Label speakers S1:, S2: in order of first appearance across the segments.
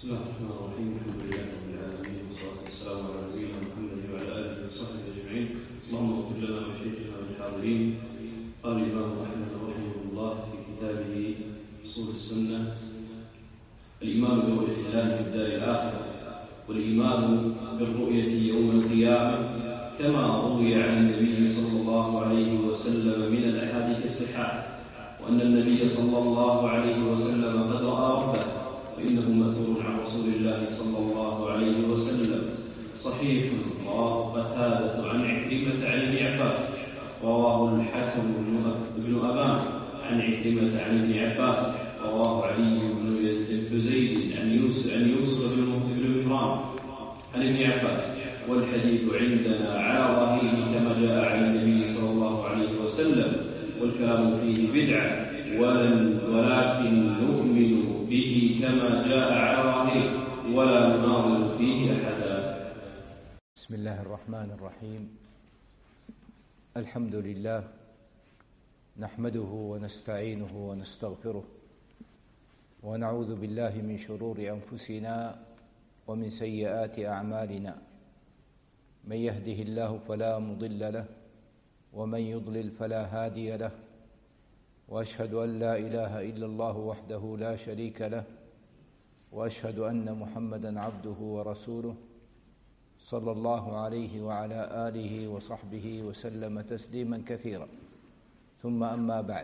S1: بسم الله الرحمن الرحيم. الحمد لله رب العالمين، والصلاة والسلام على نبينا محمد وعلى آله وصحبه أجمعين. اللهم اغفر لنا ولشيخنا وللحاضرين. قال الإمام أحمد رحمه الله في كتابه أصول السنة: الإيمان برؤية الله في الدار الآخرة، والإيمان بالرؤية يوم القيامة كما روي عن النبي صلى الله عليه وسلم من الأحاديث الصحاح، وأن النبي صلى الله عليه وسلم قد رأى ربه، فإنه مأثور عن رسول الله صلى الله عليه وسلم صحيح. رواه قتادة عن عكرمة عن ابن عباس، رواه الحكم بن أبان عن عكرمة عن ابن عباس، رواه علي بن زيد عن يوسف بن عمران عن ابن عباس. والحديث عندنا على ظاهره كما جاء عن النبي صلى الله عليه وسلم، والكلام فيه بدعة، ولكن نؤمن به كما جاء على ظاهره ولا نناظر فيه أحدا.
S2: بسم الله الرحمن الرحيم. الحمد لله نحمده ونستعينه ونستغفره، ونعوذ بالله من شرور أنفسنا ومن سيئات أعمالنا. من يهده الله فلا مضل له، ومن يضلل فلا هادي له، وأشهد أن لا إله إلا الله وحده لا شريك له، وأشهد أن محمدًا عبده ورسوله صلى الله عليه وعلى آله وصحبه وسلم تسليمًا كثيرًا. ثم أما بعد،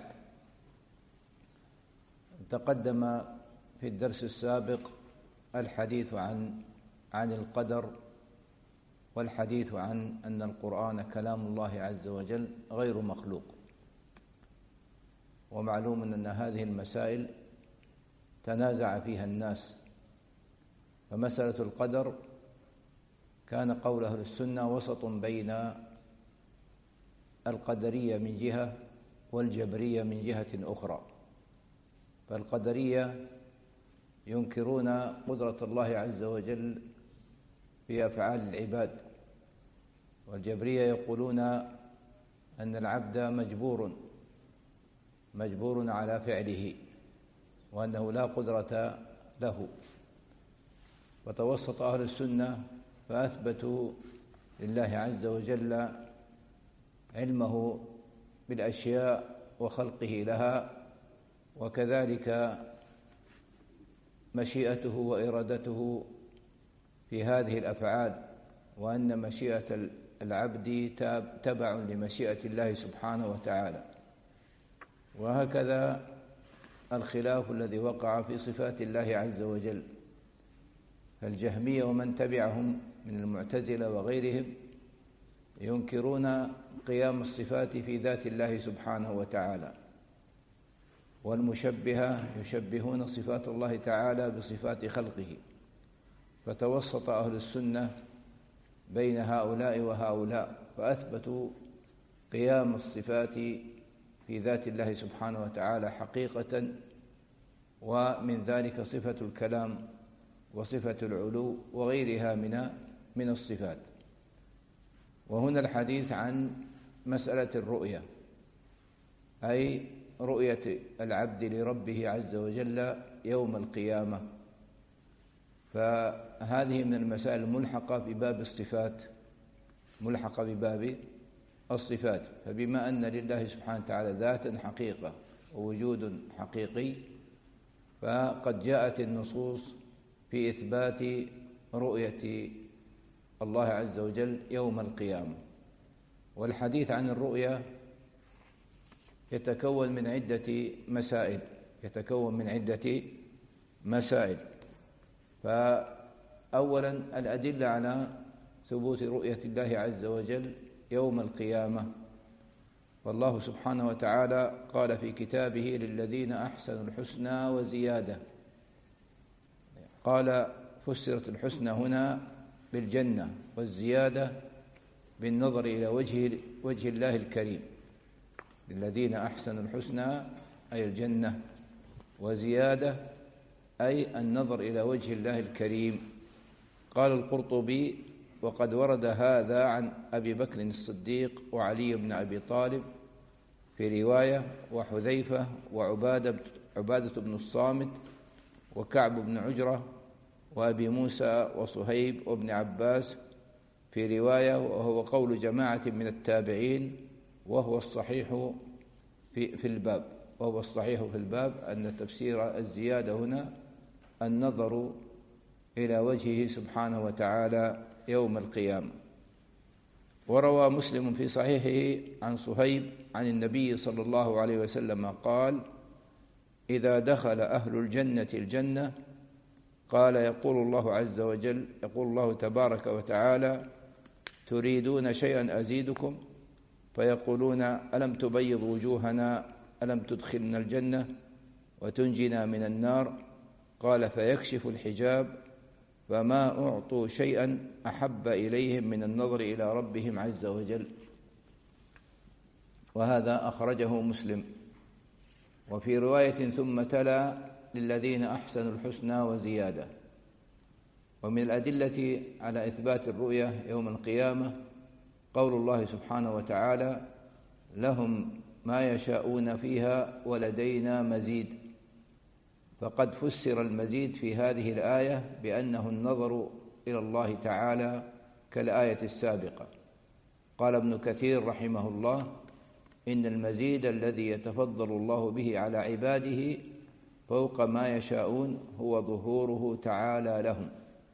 S2: تقدم في الدرس السابق الحديث عن القدر، والحديث عن أن القرآن كلام الله عز وجل غير مخلوق. ومعلوم أن هذه المسائل تنازع فيها الناس، فمسألة القدر كان قول أهل السنة وسط بين القدرية من جهة والجبرية من جهة أخرى. فالقدرية ينكرون قدرة الله عز وجل في أفعال العباد، والجبرية يقولون أن العبد مجبور على فعله، وأنه لا قدرة له. وتوسط أهل السنة فأثبتوا لله عز وجل علمه بالأشياء وخلقه لها، وكذلك مشيئته وإرادته في هذه الأفعال، وأن مشيئة العبد تبع لمشيئة الله سبحانه وتعالى. وهكذا الخلاف الذي وقع في صفات الله عز وجل، فالجهمية ومن تبعهم من المعتزلة وغيرهم ينكرون قيام الصفات في ذات الله سبحانه وتعالى، والمشبهة يشبهون صفات الله تعالى بصفات خلقه. فتوسط أهل السنة بين هؤلاء وهؤلاء، فأثبتوا قيام الصفات في ذات الله سبحانه وتعالى حقيقة، ومن ذلك صفة الكلام وصفة العلو وغيرها من الصفات. وهنا الحديث عن مسألة الرؤية، أي رؤية العبد لربه عز وجل يوم القيامة. فهذه من المسائل الملحقة بباب الصفات، ملحقة بباب الصفات. فبما أن لله سبحانه وتعالى ذاتا حقيقة ووجود حقيقي، فقد جاءت النصوص في إثبات رؤية الله عز وجل يوم القيامة. والحديث عن الرؤية يتكون من عدة مسائل. فأولا الأدلة على ثبوت رؤية الله عز وجل يوم القيامة. والله سبحانه وتعالى قال في كتابه: للذين أحسنوا الحسنى وزيادة. قال فسرت الحسنى هنا بالجنة، والزيادة بالنظر إلى وجه الله الكريم. للذين أحسنوا الحسنى أي الجنة، وزيادة أي النظر إلى وجه الله الكريم. قال القرطبي: وقد ورد هذا عن أبي بكر الصديق وعلي بن أبي طالب في رواية، وحذيفة وعبادة بن الصامت وكعب بن عجرة وأبي موسى وصهيب وابن عباس في رواية، وهو قول جماعة من التابعين، وهو الصحيح في الباب أن تفسير الزيادة هنا النظر إلى وجهه سبحانه وتعالى يوم القيامة. وروى مسلم في صحيحه عن صهيب عن النبي صلى الله عليه وسلم قال: إذا دخل أهل الجنة الجنة قال يقول الله عز وجل، يقول الله تبارك وتعالى: تريدون شيئا أزيدكم؟ فيقولون: ألم تبيض وجوهنا؟ ألم تدخلنا الجنة وتنجنا من النار؟ قال: فيكشف الحجاب فما أعطوا شيئا أحب إليهم من النظر إلى ربهم عز وجل. وهذا أخرجه مسلم. وفي رواية: ثم تلا: للذين أحسنوا الحسنى وزيادة. ومن الأدلة على إثبات الرؤية يوم القيامة قول الله سبحانه وتعالى: لهم ما يشاءون فيها ولدينا مزيد. فقد فسر المزيد في هذه الآية بأنه النظر إلى الله تعالى كالآية السابقة. قال ابن كثير رحمه الله: إن المزيد الذي يتفضل الله به على عباده فوق ما يشاءون هو ظهوره تعالى لهم.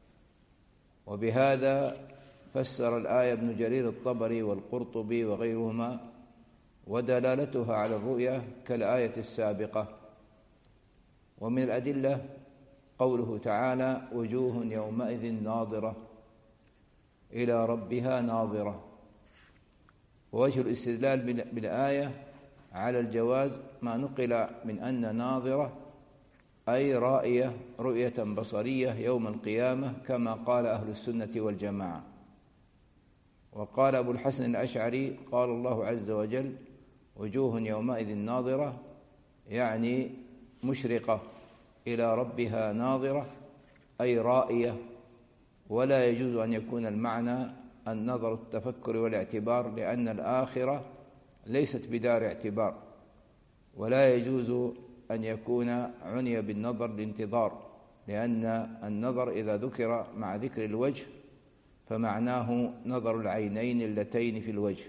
S2: وبهذا فسر الآية ابن جرير الطبري والقرطبي وغيرهما، ودلالتها على الرؤية كالآية السابقة. ومن الأدلة قوله تعالى: وجوه يومئذ ناظرة إلى ربها ناظرة. ووجه الاستدلال بالآية على الجواز ما نقل من أن ناظرة أي رائية رؤية بصرية يوم القيامة كما قال أهل السنة والجماعة. وقال أبو الحسن الأشعري: قال الله عز وجل: وجوه يومئذ ناظرة، يعني مشرقة إلى ربها ناظرة أي رائية. ولا يجوز أن يكون المعنى النظر التفكر والاعتبار، لأن الآخرة ليست بدار اعتبار. ولا يجوز أن يكون عني بالنظر الانتظار، لأن النظر إذا ذكر مع ذكر الوجه فمعناه نظر العينين اللتين في الوجه.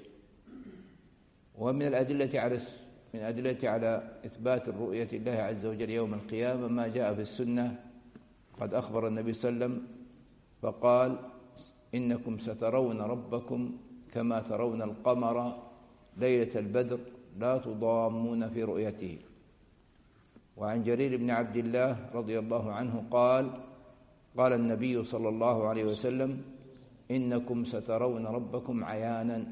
S2: ومن الأدلة على إثبات الرؤية الله عز وجل يوم القيامة ما جاء في السنة. قد أخبر النبي صلى الله عليه وسلم فقال: إنكم سترون ربكم كما ترون القمر ليلة البدر لا تضامون في رؤيته. وعن جرير بن عبد الله رضي الله عنه قال: قال النبي صلى الله عليه وسلم: إنكم سترون ربكم عيانا.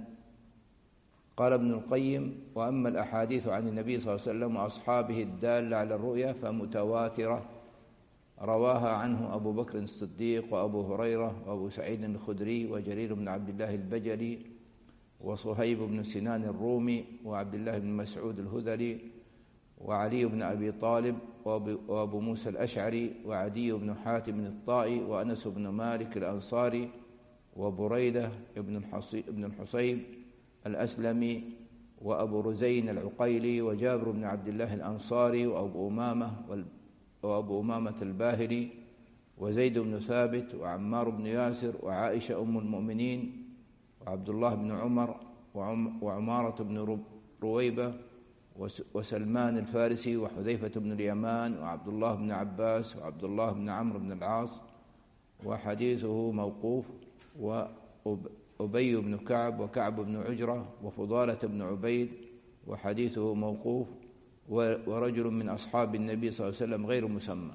S2: قال ابن القيم: وأما الأحاديث عن النبي صلى الله عليه وسلم وأصحابه الدالة على الرؤيا فمتواترة، رواها عنه أبو بكر الصديق وأبو هريرة وأبو سعيد الخدري وجرير بن عبد الله البجلي وصهيب بن سنان الرومي وعبد الله بن مسعود الهذلي وعلي بن أبي طالب وأبو موسى الأشعري وعدي بن حاتم الطائي وأنس بن مالك الأنصاري وبريدة بن الحصيب الأسلمي وأبو رزين العقيلي وجابر بن عبد الله الأنصاري وأبو أمامة الباهلي وزيد بن ثابت وعمار بن ياسر وعائشة أم المؤمنين وعبد الله بن عمر وعمارة بن رويبة وسلمان الفارسي وحذيفة بن اليمان وعبد الله بن عباس وعبد الله بن عمرو بن العاص وحديثه موقوف، وأبي بن كعب وكعب بن عجرة وفضالة بن عبيد وحديثه موقوف، ورجل من أصحاب النبي صلى الله عليه وسلم غير مسمى.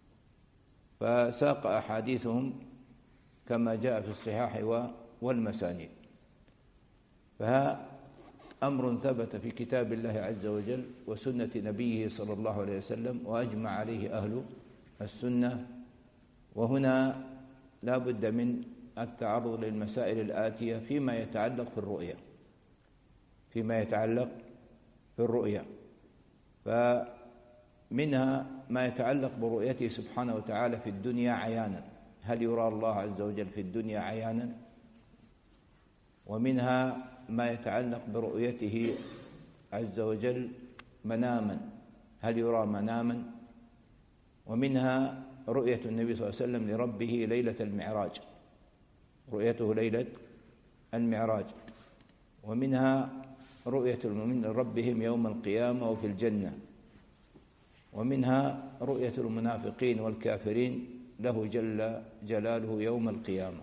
S2: فساق أحاديثهم كما جاء في الصحاح والمسانيد. فها أمر ثبت في كتاب الله عز وجل وسنة نبيه صلى الله عليه وسلم وأجمع عليه أهل السنة. وهنا لا بد من التعرض للمسائل الآتية فيما يتعلق في الرؤية. فمنها ما يتعلق برؤيته سبحانه وتعالى في الدنيا عيانا، هل يرى الله عز وجل في الدنيا عيانا؟ ومنها ما يتعلق برؤيته عز وجل مناما، هل يرى مناما؟ ومنها رؤية النبي صلى الله عليه وسلم لربه ليلة المعراج، رؤيته ليلة المعراج، ومنها رؤية المؤمنين لربهم يوم القيامة وفي الجنة، ومنها رؤية المنافقين والكافرين له جل جلاله يوم القيامة.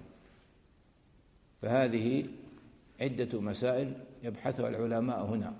S2: فهذه عدة مسائل يبحثها العلماء هنا.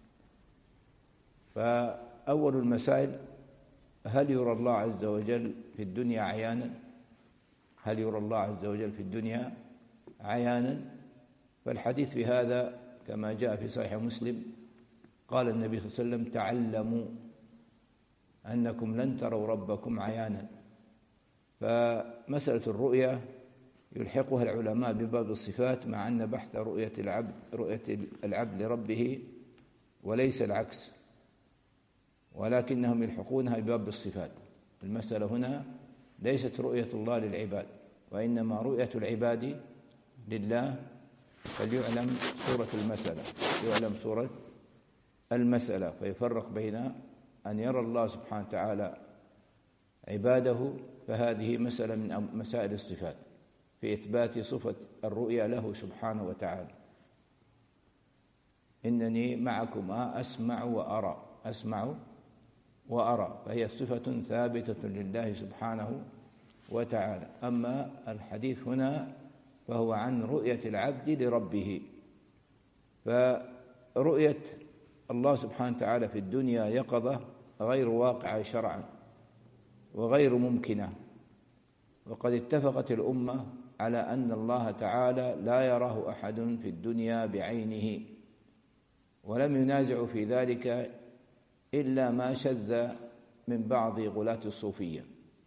S2: فأول المسائل: هل يرى الله عز وجل في الدنيا عيانا؟ هل يرى الله عز وجل في الدنيا عيانا؟ فالحديث في هذا كما جاء في صحيح مسلم، قال النبي صلى الله عليه وسلم: تعلموا أنكم لن تروا ربكم عيانا. فمسألة الرؤية يلحقها العلماء بباب الصفات، مع أن بحث رؤية العبد لربه وليس العكس، ولكنهم يلحقونها بباب الصفات. المسألة هنا ليست رؤية الله للعباد، وإنما رؤية العباد لله. فليعلم سورة المسألة، فيفرق بين أن يرى الله سبحانه وتعالى عباده، فهذه مسألة من مسائل الصفات في إثبات صفة الرؤيا له سبحانه وتعالى. إنني معكما أسمع وأرى، فهي صفة ثابتة لله سبحانه وتعالى. أما الحديث هنا فهو عن رؤية العبد لربه. فرؤية الله سبحانه وتعالى في الدنيا يقظة غير واقعة شرعا وغير ممكنة، وقد اتفقت الأمة على أن الله تعالى لا يراه أحد في الدنيا بعينه، ولم ينازع في ذلك إلا ما شذ من بعض غلاة الصوفية.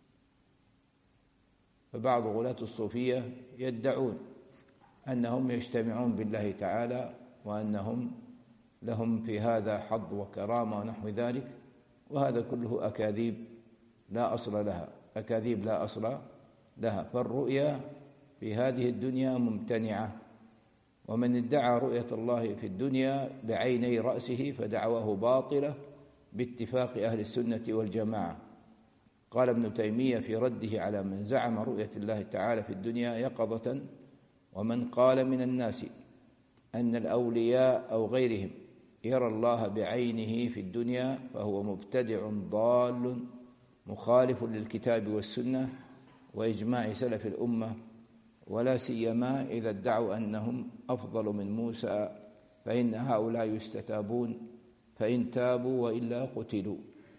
S2: فبعض غلاة الصوفية يدعون أنهم يجتمعون بالله تعالى، وأنهم لهم في هذا حظ وكرامة ونحو ذلك، وهذا كله أكاذيب لا أصل لها. فالرؤيا في هذه الدنيا ممتنعة، ومن ادعى رؤية الله في الدنيا بعيني رأسه فدعواه باطلة باتفاق أهل السنة والجماعة. قال ابن تيمية في رده على من زعم رؤية الله تعالى في الدنيا يقظة: ومن قال من الناس أن الأولياء أو غيرهم يرى الله بعينه في الدنيا فهو مبتدع ضال مخالف للكتاب والسنة وإجماع سلف الأمة، ولا سيما إذا ادعوا أنهم أفضل من موسى، فإن هؤلاء يستتابون فإن تابوا وإلا قتلوا.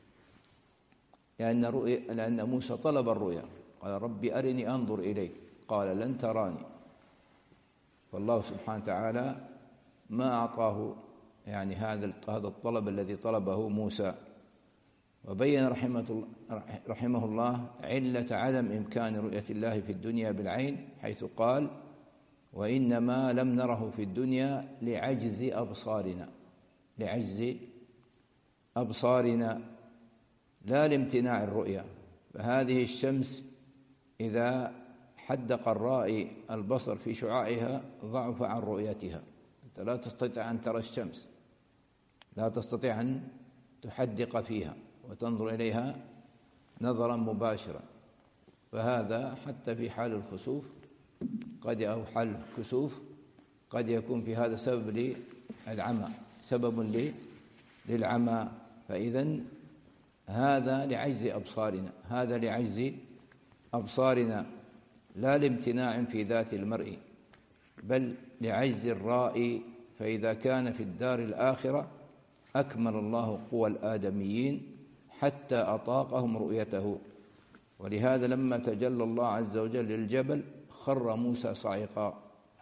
S2: لأن موسى طلب الرؤيا، قال: رب أرني أنظر إليك، قال: لن تراني. فالله سبحانه وتعالى ما أعطاه هذا الطلب الذي طلبه موسى. وبين رحمه الله علة عدم إمكان رؤية الله في الدنيا بالعين، حيث قال: وإنما لم نره في الدنيا لعجز أبصارنا لا لامتناع الرؤيا. فهذه الشمس إذا حدق الرائي البصر في شعاعها ضعف عن رؤيتها. أنت لا تستطيع أن ترى الشمس، لا تستطيع أن تحدق فيها وتنظر إليها نظرا مباشرا. فهذا حتى في حال الخسوف أو حال الكسوف قد يكون في هذا سبب للعمى. فإذن هذا لعجز أبصارنا لا لامتناع في ذات المرء، بل لعجز الرائي. فإذا كان في الدار الآخرة أكمل الله قوى الآدميين حتى أطاقهم رؤيته. ولهذا لما تجلى الله عز وجل للجبل خر موسى صاعقا،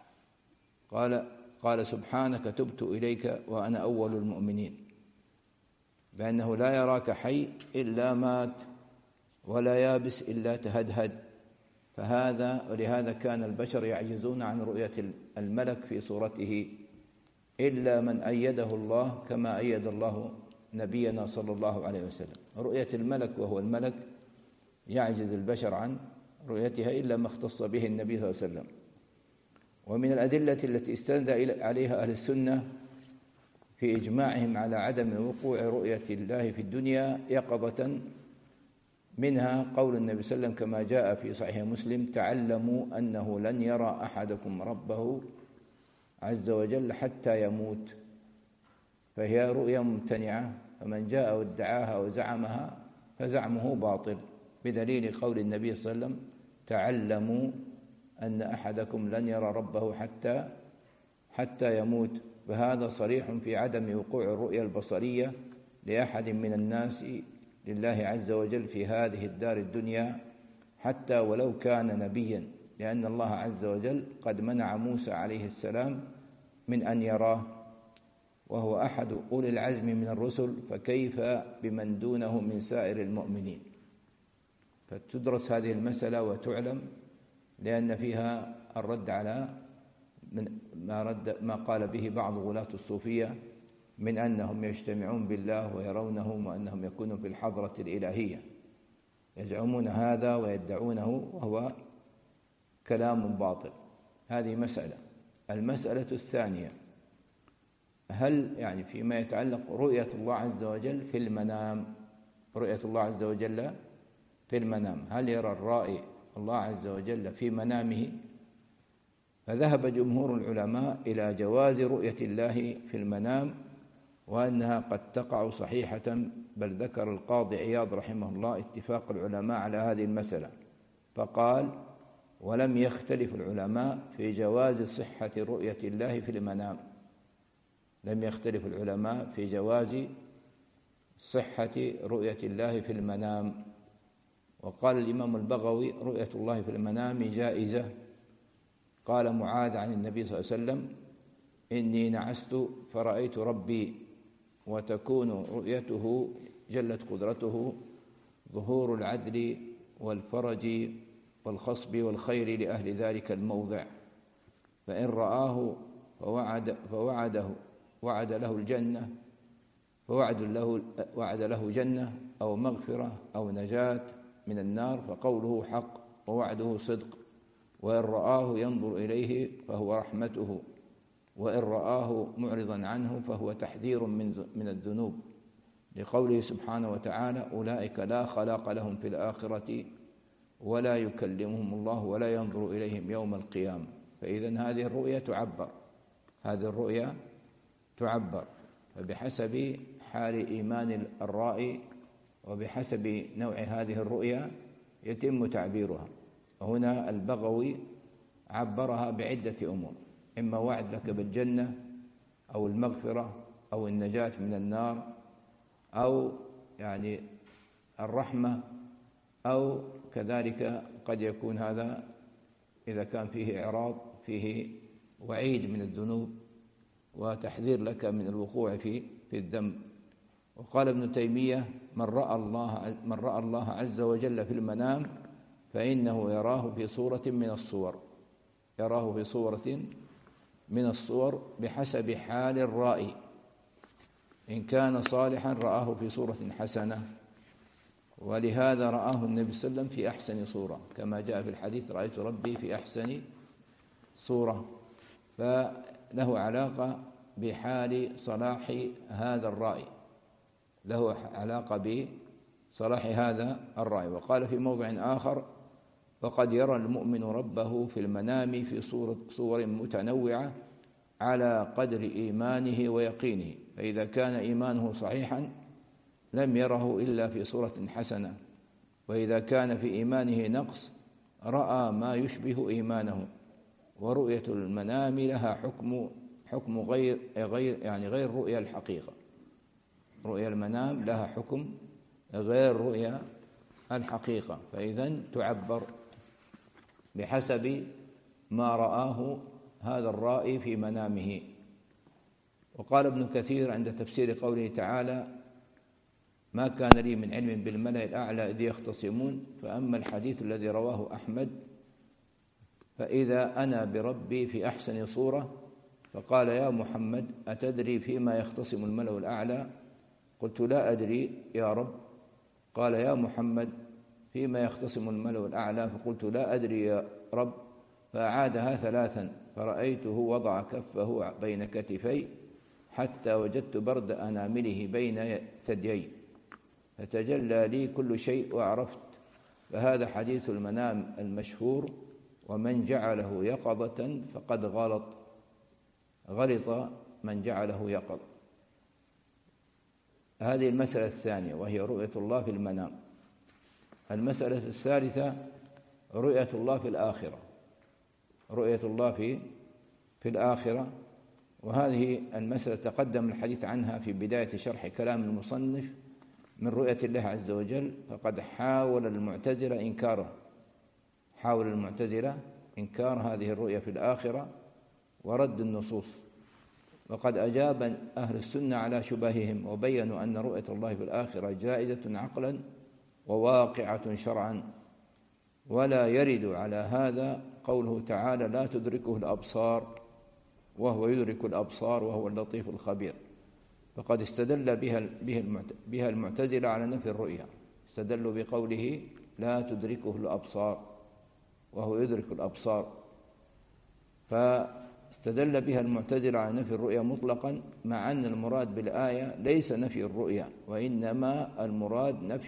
S2: قال: سبحانك تبت إليك وأنا أول المؤمنين. بأنه لا يراك حي إلا مات، ولا يابس إلا تهدهد. ولهذا كان البشر يعجزون عن رؤية الملك في صورته إلا من أيده الله، كما أيد الله نبينا صلى الله عليه وسلم. رؤية الملك وهو الملك يعجز البشر عن رؤيتها إلا ما اختص به النبي صلى الله عليه وسلم. ومن الأدلة التي استند عليها أهل السنة في إجماعهم على عدم وقوع رؤية الله في الدنيا يقظة منها قول النبي صلى الله عليه وسلم كما جاء في صحيح مسلم: تعلموا أنه لن يرى أحدكم ربه عز وجل حتى يموت. فهي رؤيا ممتنعة، فمن جاء وادعاها وزعمها فزعمه باطل، بدليل قول النبي صلى الله عليه وسلم: تعلموا أن أحدكم لن يرى ربه حتى يموت. فهذا صريح في عدم وقوع الرؤيا البصرية لأحد من الناس لله عز وجل في هذه الدار الدنيا، حتى ولو كان نبيا، لأن الله عز وجل قد منع موسى عليه السلام من أن يراه، وهو أحد أولي العزم من الرسل، فكيف بمن دونه من سائر المؤمنين؟ فتدرس هذه المسألة وتعلم، لأن فيها الرد على ما قال به بعض غلاة الصوفية من أنهم يجتمعون بالله ويرونه وأنهم يكونون في الحضرة الإلهية. يزعمون هذا ويدعونه، وهو كلام باطل. هذه مسألة. المسألة الثانية: هل يعني فيما يتعلق رؤية الله عز وجل في المنام، رؤية الله عز وجل في المنام، هل يرى الرائي الله عز وجل في منامه؟ فذهب جمهور العلماء إلى جواز رؤية الله في المنام، وأنها قد تقع صحيحة، بل ذكر القاضي عياض رحمه الله اتفاق العلماء على هذه المسألة، فقال: ولم يختلف العلماء في جواز صحة رؤية الله في المنام. لم يختلف العلماء في جواز صحة رؤية الله في المنام. وقال الإمام البغوي: رؤية الله في المنام جائزة. قال معاذ عن النبي صلى الله عليه وسلم: إني نعست فرأيت ربي، وتكون رؤيته جلت قدرته ظهور العدل والفرج والخصب والخير لأهل ذلك الموضع، فإن رآه وعد له الجنة، وعد له جنة أو مغفرة أو نجاة من النار، فقوله حق ووعده صدق. وإن رآه ينظر إليه فهو رحمته، وإن رآه معرضا عنه فهو تحذير من الذنوب، لقوله سبحانه وتعالى: أولئك لا خلاق لهم في الآخرة ولا يكلمهم الله ولا ينظر إليهم يوم القيامة. فإذن هذه الرؤيا تعبر، فبحسب حال إيمان الرائي وبحسب نوع هذه الرؤيا يتم تعبيرها. هنا البغوي عبرها بعدة أمور: إما وعد لك بالجنة أو المغفرة أو النجاة من النار أو يعني الرحمة، أو كذلك قد يكون هذا إذا كان فيه إعراض فيه وعيد من الذنوب وتحذير لك من الوقوع في الذنب. وقال ابن تيمية: من رأى الله عز وجل في المنام فإنه يراه في صورة من الصور، بحسب حال الرائي. إن كان صالحا رآه في صورة حسنة، ولهذا رآه النبي صلى الله عليه وسلم في أحسن صورة، كما جاء في الحديث: رأيت ربي في أحسن صورة. فله علاقة بحال صلاح هذا الرائي، له علاقة بصلاح هذا الرائي. وقال في موضع آخر: وقد يرى المؤمن ربه في المنام في صور متنوعة على قدر إيمانه ويقينه، فإذا كان إيمانه صحيحا لم يره إلا في صورة حسنة، وإذا كان في إيمانه نقص رأى ما يشبه إيمانه. ورؤية المنام لها حكم غير رؤيا الحقيقة. رؤيا المنام لها حكم غير رؤيا الحقيقة، فإذن تعبر بحسب ما رآه هذا الرائي في منامه. وقال ابن كثير عند تفسير قوله تعالى: ما كان لي من علم بالملأ الأعلى إذ يختصمون، فأما الحديث الذي رواه أحمد: فإذا أنا بربي في أحسن صورة، فقال: يا محمد أتدري فيما يختصم الملأ الأعلى؟ قلت: لا أدري يا رب. قال: يا محمد فيما يختصم الملأ الأعلى؟ فقلت: لا أدري يا رب. فأعادها ثلاثا، فرأيته وضع كفه بين كتفي حتى وجدت برد أنامله بين ثديي، فتجلى لي كل شيء وعرفت فهذا حديث المنام المشهور: ومن جعله يقظة فقد غلط من جعله يقظ. هذه المسألة الثانية، وهي رؤية الله في المنام. المسألة الثالثة رؤية الله في الآخرة، رؤية الله في الآخرة، وهذه المسألة تقدم الحديث عنها في بداية شرح كلام المصنف من رؤية الله عز وجل. فقد حاول المعتزلة إنكار هذه الرؤية في الآخرة ورد النصوص، وقد أجاب أهل السنة على شبههم وبينوا أن رؤية الله في الآخرة جائزة عقلا وواقعة شرعا، ولا يرد على هذا قوله تعالى: لا تدركه الأبصار وهو يدرك الأبصار وهو اللطيف الخبير. فقد استدل بها المعتزلة على نفي الرؤيا، استدلوا بقوله: لا تدركه الأبصار وهو يدرك الأبصار، فاستدل بها المعتزلة على نفي الرؤيا مطلقا، مع أن المراد بالآية ليس نفي الرؤيا، وإنما المراد نفي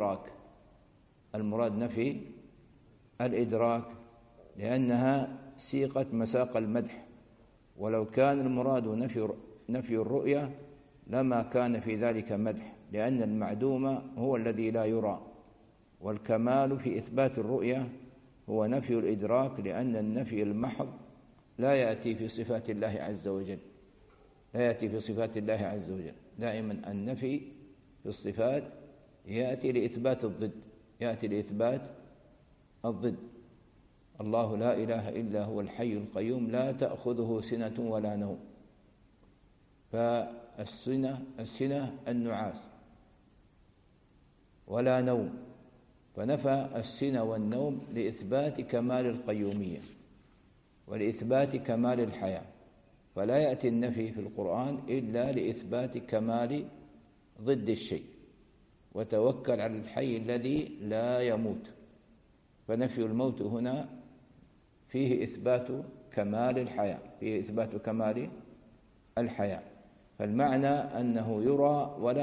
S2: الإدراك، لأنها سيقت مساق المدح. ولو كان المراد نفي الرؤيا لما كان في ذلك مدح، لأن المعدوم هو الذي لا يرى، والكمال في إثبات الرؤيا هو نفي الإدراك، لأن النفي المحض لا يأتي في صفات الله عز وجل. دائما النفي في الصفات يأتي لإثبات الضد. الله لا إله إلا هو الحي القيوم لا تأخذه سنة ولا نوم، فالسنة النعاس ولا نوم، فنفى السنة والنوم لإثبات كمال القيومية ولإثبات كمال الحياة، فلا يأتي النفي في القرآن إلا لإثبات كمال ضد الشيء. وتوكل على الحي الذي لا يموت، فنفي الموت هنا فيه إثبات كمال الحياة، فالمعنى أنه يرى ولا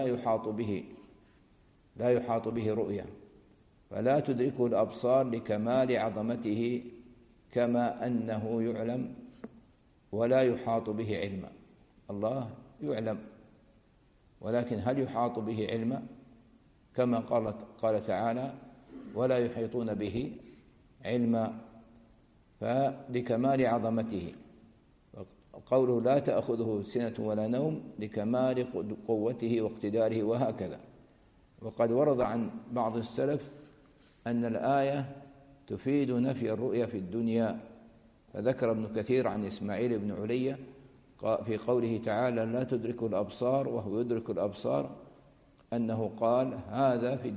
S2: يحاط به رؤية، فلا تدركه الأبصار لكمال عظمته، كما أنه يعلم ولا يحاط به علما. الله يعلم، ولكن هل يحاط به علما؟ كما قال تعالى: ولا يحيطون به علما، فلكمال عظمته. قوله لا تأخذه سنة ولا نوم لكمال قوته واقتداره، وهكذا. وقد ورد عن بعض السلف أن الآية تفيد نفي الرؤيا في الدنيا، فذكر ابن كثير عن إسماعيل بن علية في قوله تعالى: لا تدرك الأبصار وهو يدرك الأبصار، أنه قال: هذا في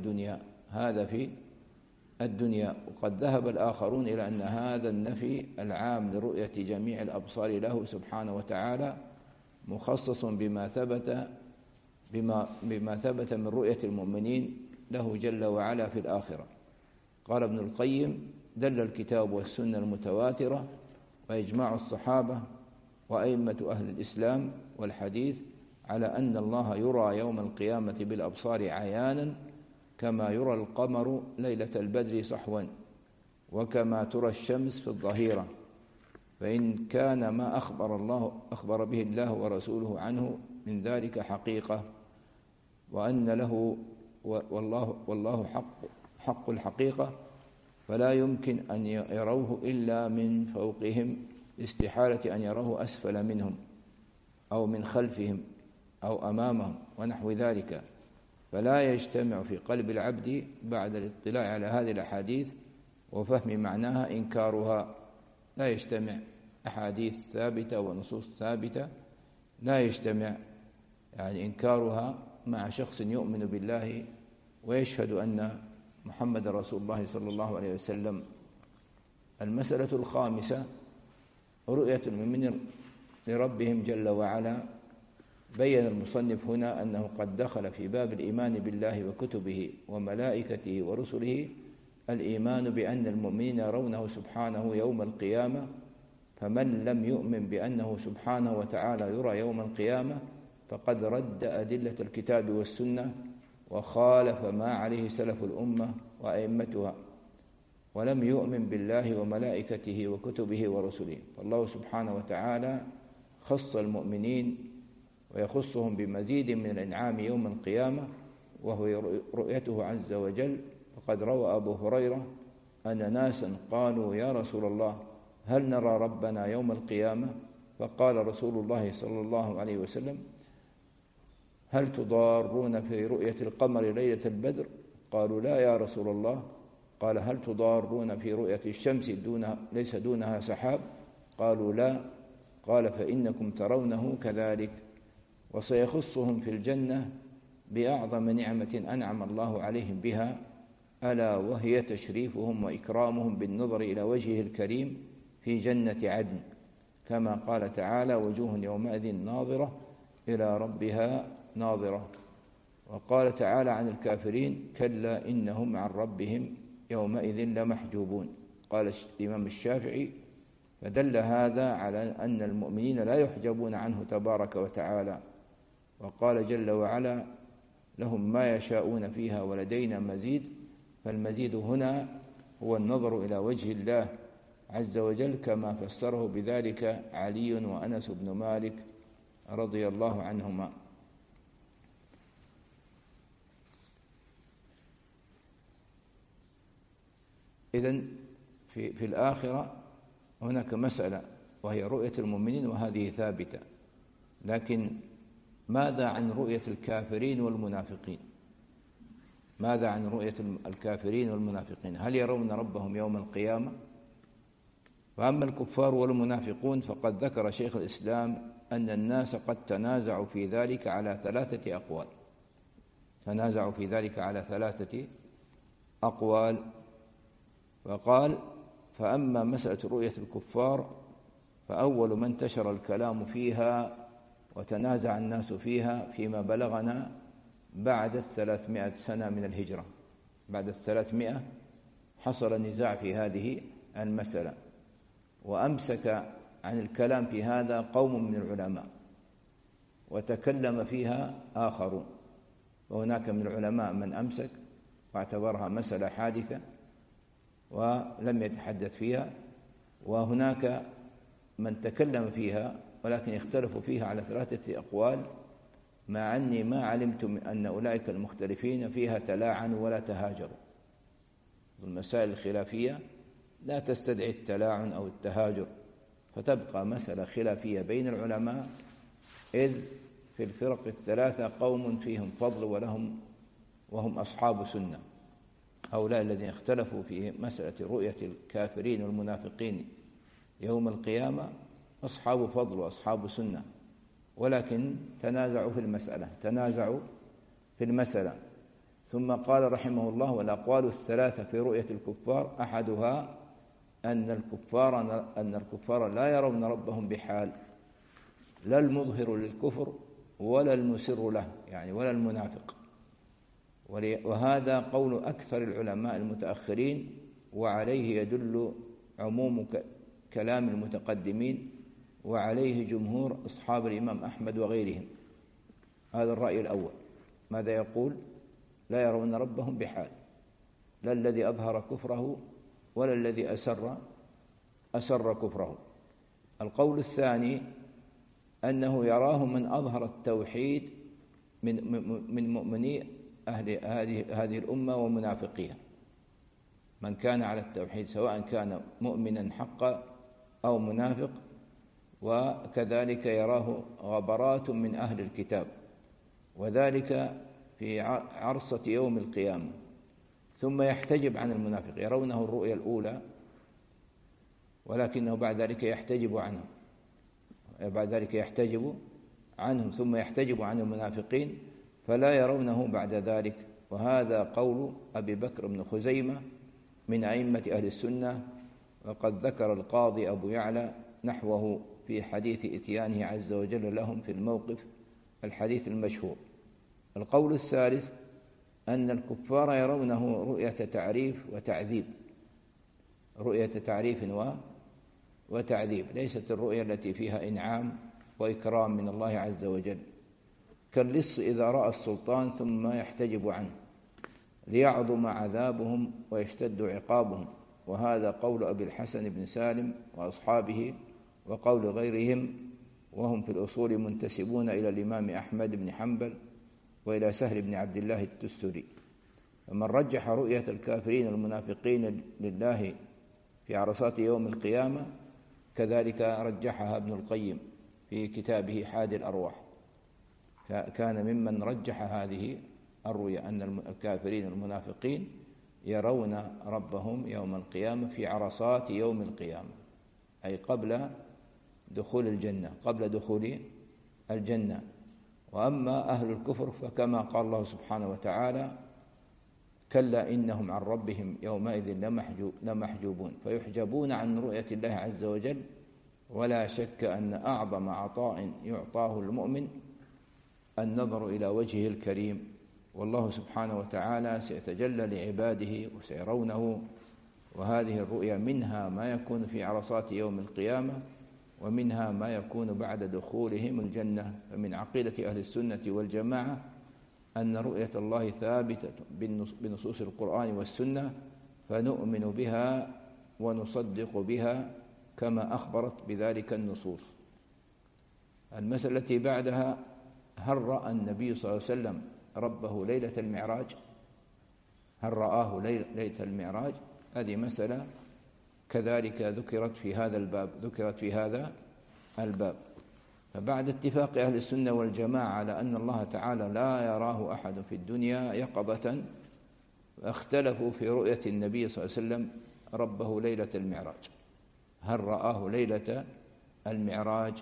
S2: الدنيا. وقد ذهب الآخرون إلى أن هذا النفي العام لرؤية جميع الأبصار له سبحانه وتعالى مخصص بما ثبت من رؤية المؤمنين له جل وعلا في الآخرة. قال ابن القيم: دل الكتاب والسنة المتواترة وإجماع الصحابة وأئمة أهل الإسلام والحديث على أن الله يرى يوم القيامة بالأبصار عيانا، كما يرى القمر ليلة البدر صحوا، وكما ترى الشمس في الظهيرة، فإن كان ما أخبر به الله ورسوله عنه من ذلك حقيقة، وأن له والله حق الحقيقة، فلا يمكن أن يروه إلا من فوقهم، استحالة أن يروه أسفل منهم أو من خلفهم أو أمامهم ونحو ذلك. فلا يجتمع في قلب العبد بعد الاطلاع على هذه الأحاديث وفهم معناها إنكارها. لا يجتمع أحاديث ثابتة ونصوص ثابتة، لا يجتمع يعني إنكارها مع شخص يؤمن بالله ويشهد أن محمد رسول الله صلى الله عليه وسلم. المسألة الخامسة رؤية المؤمنين لربهم جل وعلا. بين المصنف هنا أنه قد دخل في باب الإيمان بالله وكتبه وملائكته ورسله الإيمان بأن المؤمنين يرونه سبحانه يوم القيامة، فمن لم يؤمن بأنه سبحانه وتعالى يرى يوم القيامة فقد رد أدلة الكتاب والسنة وخالف ما عليه سلف الأمة وأئمتها، ولم يؤمن بالله وملائكته وكتبه ورسله. فالله سبحانه وتعالى خص المؤمنين ويخصهم بمزيد من الإنعام يوم القيامة، وهو رؤيته عز وجل. فقد روى أبو هريرة أن ناسا قالوا: يا رسول الله، هل نرى ربنا يوم القيامة؟ فقال رسول الله صلى الله عليه وسلم: هل تضارون في رؤية القمر ليلة البدر؟ قالوا: لا يا رسول الله. قال: هل تضارون في رؤية الشمس ليس دونها سحاب؟ قالوا: لا. قال: فإنكم ترونه كذلك. وسيخصهم في الجنة بأعظم نعمة أنعم الله عليهم بها، ألا وهي تشريفهم وإكرامهم بالنظر إلى وجهه الكريم في جنة عدن، كما قال تعالى: وجوه يومئذ ناظرة إلى ربها ناظرة. وقال تعالى عن الكافرين: كلا إنهم عن ربهم يومئذ لمحجوبون. قال الإمام الشافعي: فدل هذا على أن المؤمنين لا يحجبون عنه تبارك وتعالى. وقال جل وعلا: لهم ما يشاءون فيها ولدينا مزيد. فالمزيد هنا هو النظر إلى وجه الله عز وجل، كما فسره بذلك علي وأنس بن مالك رضي الله عنهما. إذن في الآخرة هناك مسألة وهي رؤية المؤمنين، وهذه ثابتة. لكن ماذا عن رؤية الكافرين والمنافقين؟ ماذا عن رؤية الكافرين والمنافقين؟ هل يرون ربهم يوم القيامة؟ فأما الكفار والمنافقون فقد ذكر شيخ الإسلام أن الناس قد تنازعوا في ذلك على 3 أقوال. تنازعوا في ذلك على 3 أقوال. فقال: فأما مسألة رؤية الكفار فأول من انتشر الكلام فيها وتنازع الناس فيها فيما بلغنا بعد 300 سنة من الهجرة. بعد 300 حصل نزاع في هذه المسألة، وأمسك عن الكلام في هذا قوم من العلماء، وتكلم فيها آخرون. وهناك من العلماء من أمسك واعتبرها مسألة حادثة ولم يتحدث فيها، وهناك من تكلم فيها ولكن اختلفوا فيها على 3 أقوال، مع أني ما علمت من أن أولئك المختلفين فيها تلاعنوا ولا تهاجروا. المسائل الخلافية لا تستدعي التلاعن أو التهاجر، فتبقى مسألة خلافية بين العلماء، إذ في الفرق ال3 قوم فيهم فضل وهم أصحاب سنة. هؤلاء الذين اختلفوا في مسألة رؤية الكافرين والمنافقين يوم القيامة أصحاب فضل وأصحاب سنة، ولكن تنازعوا في المسألة. ثم قال رحمه الله: والأقوال ال3 في رؤية الكفار أحدها أن الكفار لا يرون ربهم بحال، لا المظهر للكفر ولا المسر له، يعني ولا المنافق. وهذا قول أكثر العلماء المتأخرين، وعليه يدل عموم كلام المتقدمين، وعليه جمهور أصحاب الإمام أحمد وغيرهم. هذا الرأي الأول. ماذا يقول؟ لا يرون ربهم بحال، لا الذي أظهر كفره ولا الذي أسر كفره. القول الثاني أنه يراه من أظهر التوحيد من مؤمني أهل هذه الأمة ومنافقيها، من كان على التوحيد سواء كان مؤمنا حقا أو منافق. وكذلك يراه غبرات من أهل الكتاب، وذلك في عرصة يوم القيامة. ثم يحتجب عن المنافق، يرونه الرؤيا الأولى ولكنه بعد ذلك يحتجب عنهم، ثم يحتجب عن المنافقين فلا يرونه بعد ذلك. وهذا قول أبي بكر بن خزيمة من أئمة أهل السنة، وقد ذكر القاضي أبو يعلى نحوه في حديث إتيانه عز وجل لهم في الموقف، الحديث المشهور. القول الثالث أن الكفار يرونه رؤية تعريف وتعذيب، رؤية تعريف وتعذيب، ليست الرؤية التي فيها إنعام وإكرام من الله عز وجل، كاللص إذا رأى السلطان ثم يحتجب عنه. ليعظم عذابهم ويشتد عقابهم. وهذا قول أبي الحسن بن سالم وأصحابه، وقول غيرهم، وهم في الأصول منتسبون إلى الإمام أحمد بن حنبل وإلى سهل بن عبد الله التستري. فمن رجح رؤية الكافرين المنافقين لله في عرصات يوم القيامة كذلك رجحها ابن القيم في كتابه حادي الأرواح، كان ممن رجح هذه الرؤيا أن الكافرين المنافقين يرون ربهم يوم القيامة في عرصات يوم القيامة، أي قبل دخول الجنة، قبل دخول الجنة. وأما أهل الكفر فكما قال الله سبحانه وتعالى: كلا إنهم عن ربهم يومئذ لمحجوبون، فيحجبون عن رؤية الله عز وجل. ولا شك أن أعظم عطاء يعطاه المؤمن النظر إلى وجهه الكريم، والله سبحانه وتعالى سيتجلى لعباده وسيرونه. وهذه الرؤيا منها ما يكون في عرصات يوم القيامة، ومنها ما يكون بعد دخولهم الجنة. فمن عقيدة أهل السنة والجماعة أن رؤية الله ثابتة بنصوص القرآن والسنة، فنؤمن بها ونصدق بها كما أخبرت بذلك النصوص. المسألة التي بعدها: هل رأى النبي صلى الله عليه وسلم ربه ليلة المعراج؟ هل رآه ليلة المعراج؟ هذه مسألة كذلك ذكرت في هذا الباب. فبعد اتفاق أهل السنة والجماعة على أن الله تعالى لا يراه أحد في الدنيا يقظة، اختلفوا في رؤية النبي صلى الله عليه وسلم ربه ليلة المعراج. هل رآه ليلة المعراج؟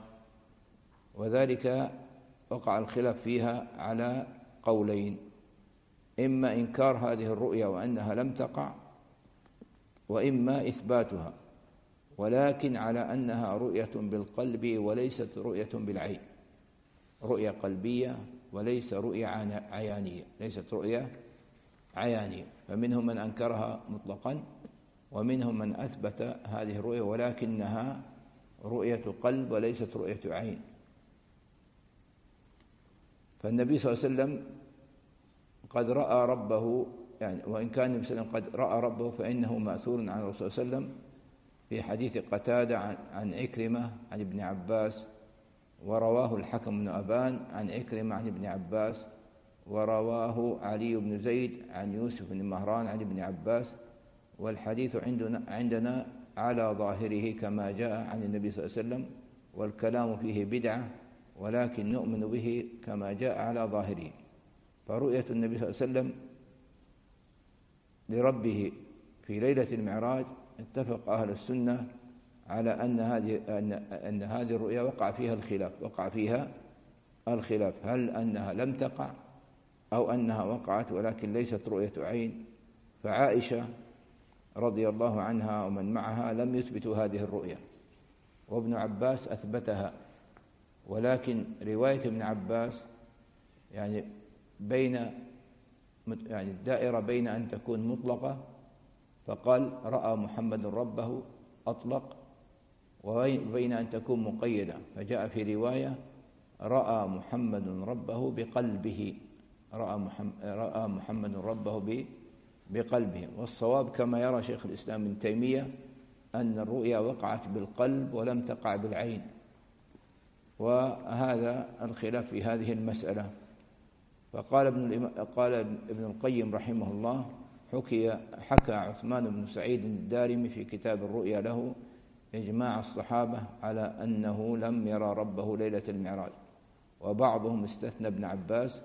S2: وذلك وقع الخلاف فيها على قولين: إما إنكار هذه الرؤيا وأنها لم تقع، وإما إثباتها، ولكن على أنها رؤية بالقلب وليست رؤية بالعين، رؤية قلبية وليس رؤية عيانية، ليست رؤية عيانية. فمنهم من أنكرها مطلقا، ومنهم من أثبت هذه الرؤية ولكنها رؤية قلب وليست رؤية عين. فالنبي صلى الله عليه وسلم قد رأى ربه، يعني وإن كان النبي صلى الله عليه وسلم قد رأى ربه فإنه مأثور عن الرسول صلى الله عليه وسلم في حديث قتادة عن عكرمة عن ابن عباس، ورواه الحكم بن أبان عن عكرمة عن ابن عباس، ورواه علي بن زيد عن يوسف بن مهران عن ابن عباس. والحديث عندنا على ظاهره كما جاء عن النبي صلى الله عليه وسلم، والكلام فيه بدعة، ولكن نؤمن به كما جاء على ظاهره. فرؤية النبي صلى الله عليه وسلم لربه في ليلة المعراج اتفق أهل السنة على أن هذه الرؤيا وقع فيها الخلاف، هل أنها لم تقع أو أنها وقعت ولكن ليست رؤية عين. فعائشة رضي الله عنها ومن معها لم يثبتوا هذه الرؤيا، وابن عباس أثبتها. ولكن رواية ابن عباس يعني الدائرة بين أن تكون مطلقة، فقال رأى محمد ربه أطلق، وبين أن تكون مقيدة، فجاء في رواية رأى محمد ربه بقلبه، رأى محمد ربه بقلبه. والصواب كما يرى شيخ الإسلام ابن تيمية أن الرؤيا وقعت بالقلب ولم تقع بالعين، وهذا الخلاف في هذه المسألة. فقال ابن القيم رحمه الله: حكى عثمان بن سعيد الدارمي في كتاب الرؤيا له إجماع الصحابة على أنه لم يرى ربه ليلة المعراج، وبعضهم استثنى ابن عباس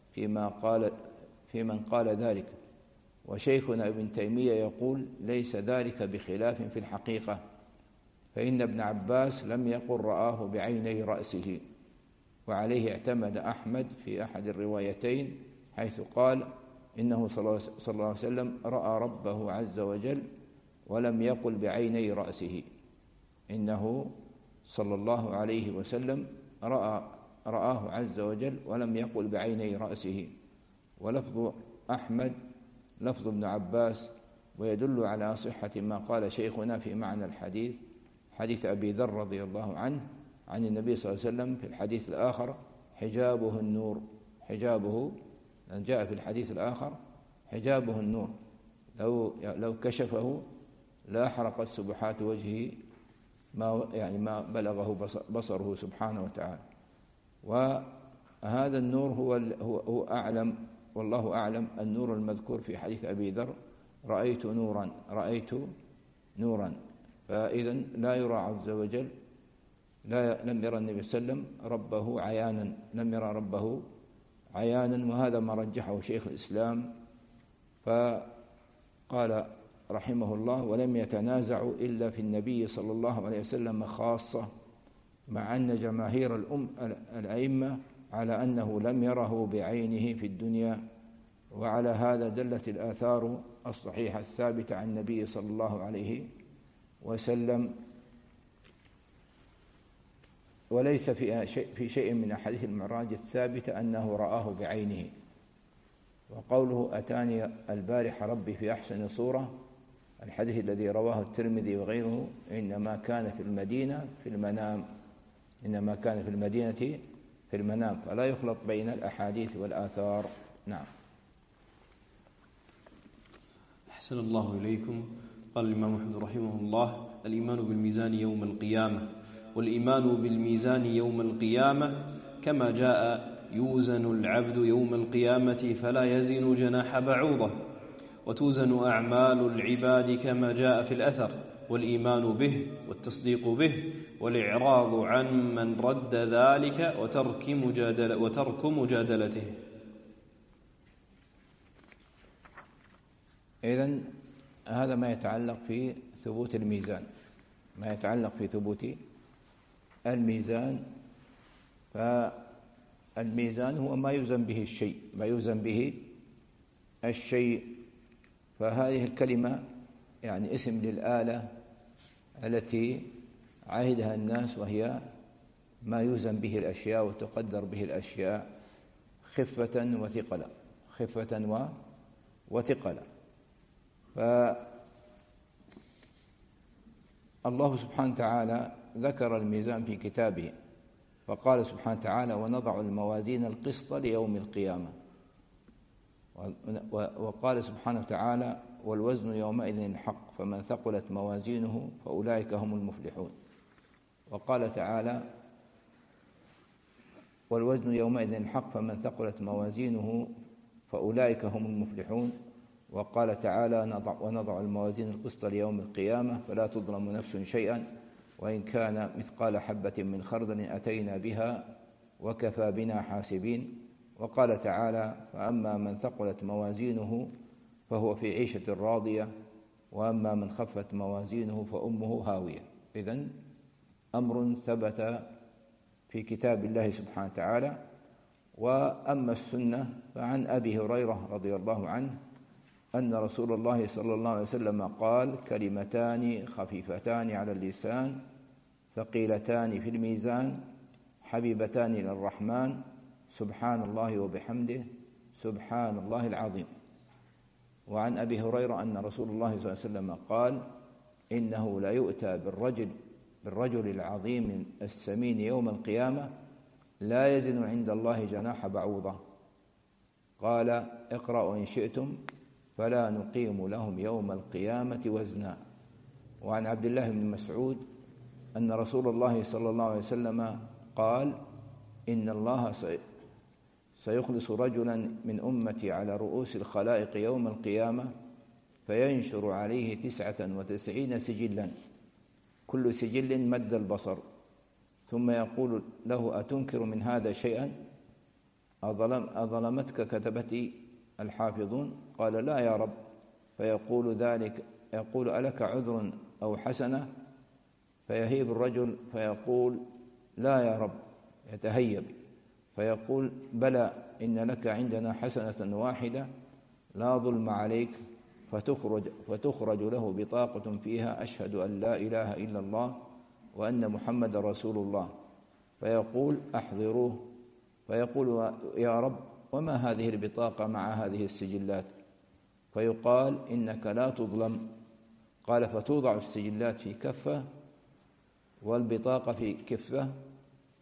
S2: في من قال ذلك. وشيخنا ابن تيمية يقول: ليس ذلك بخلاف في الحقيقة، فإن ابن عباس لم يقل رآه بعيني رأسه، وعليه اعتمد أحمد في أحد الروايتين حيث قال إنه صلى الله عليه وسلم رأى ربه عز وجل ولم يقل بعيني رأسه، إنه صلى الله عليه وسلم رآه عز وجل ولم يقل بعيني رأسه. ولفظ أحمد لفظ ابن عباس، ويدل على صحة ما قال شيخنا في معنى الحديث، حديث أبي ذر رضي الله عنه عن النبي صلى الله عليه وسلم في الحديث الآخر: حجابه النور، حجابه جاء في الحديث الآخر حجابه النور، لو كشفه لا حرقت سبحات وجهه ما بلغه بصره سبحانه وتعالى. وهذا النور هو أعلم، والله أعلم. النور المذكور في حديث أبي ذر: رأيت نورا. فإذا لا يرى عز وجل، لم يرى النبي صلى الله عليه وسلم ربه عيانا، لم يرى ربه عيانا. وهذا ما رجحه شيخ الإسلام، فقال رحمه الله: ولم يتنازعوا إلا في النبي صلى الله عليه وسلم خاصة، مع أن جماهير الأئمة على أنه لم يره بعينه في الدنيا. وعلى هذا دلت الآثار الصحيحة الثابتة عن النبي صلى الله عليه وسلم. وليس في شيء من أحاديث المعراج الثابتة أنه رآه بعينه. وقوله: أتاني البارح ربي في أحسن صورة، الحديث الذي رواه الترمذي وغيره، إنما كان في المدينة في المنام، فلا يخلط بين الأحاديث والآثار. نعم.
S1: أحسن الله إليكم. قال الإمام أحمد رحمه الله: الإيمان بالميزان يوم القيامة. والإيمان بالميزان يوم القيامة كما جاء: يوزن العبد يوم القيامة فلا يزن جناح بعوضة، وتوزن أعمال العباد كما جاء في الأثر. والإيمان به والتصديق به والإعراض عن من رد ذلك وترك مجادلته.
S2: إذن هذا ما يتعلق في ثبوت الميزان، فالميزان هو ما يوزن به الشيء. فهذه الكلمة يعني اسم للآلة التي عهدها الناس، وهي ما يوزن به الأشياء وتقدر به الأشياء خفة وثقلا. فالله سبحانه وتعالى ذكر الميزان في كتابه، فقال سبحانه وتعالى: ونضع الموازين القسط ليوم القيامة. وقال سبحانه وتعالى: والوزن يومئذ الحق، فمن ثقلت موازينه فأولئك هم المفلحون. وقال تعالى: والوزن يومئذ الحق، فمن ثقلت موازينه فأولئك هم المفلحون. وقال تعالى: ونضع الموازين القسط ليوم القيامة فلا تظلم نفس شيئا وإن كان مثقال حبة من خردل أتينا بها وكفى بنا حاسبين. وقال تعالى: فأما من ثقلت موازينه فهو في عيشة راضية وأما من خفت موازينه فأمه هاوية. إذن أمر ثبت في كتاب الله سبحانه وتعالى. وأما السنة فعن أبي هريرة رضي الله عنه أن رسول الله صلى الله عليه وسلم قال: كلمتان خفيفتان على اللسان ثقيلتان في الميزان حبيبتان إلى الرحمن، سبحان الله وبحمده، سبحان الله العظيم. وعن أبي هريرة أن رسول الله صلى الله عليه وسلم قال: إنه لا يؤتى بالرجل العظيم السمين يوم القيامة لا يزن عند الله جناح بعوضة. قال: اقرأوا إن شئتم فلا نقيم لهم يوم القيامة وزنا. وعن عبد الله بن مسعود أن رسول الله صلى الله عليه وسلم قال: إن الله سيخلص رجلا من أمتي على رؤوس الخلائق يوم القيامة فينشر عليه 99 سجلا، كل سجل مد البصر، ثم يقول له: أتنكر من هذا شيئا؟ أظلمتك كتبتي الحافظون؟ قال: لا يا رب. فيقول ألك عذر أو حسنة؟ فيهيب الرجل فيقول: لا يا رب. يتهيب فيقول: بلى، إن لك عندنا حسنة واحدة لا ظلم عليك. فتخرج له بطاقة فيها: أشهد أن لا إله إلا الله وأن محمد رسول الله. فيقول: أحضروه. فيقول: يا رب، وما هذه البطاقة مع هذه السجلات؟ فيقال: إنك لا تظلم. قال: فتوضع السجلات في كفة والبطاقة في كفة.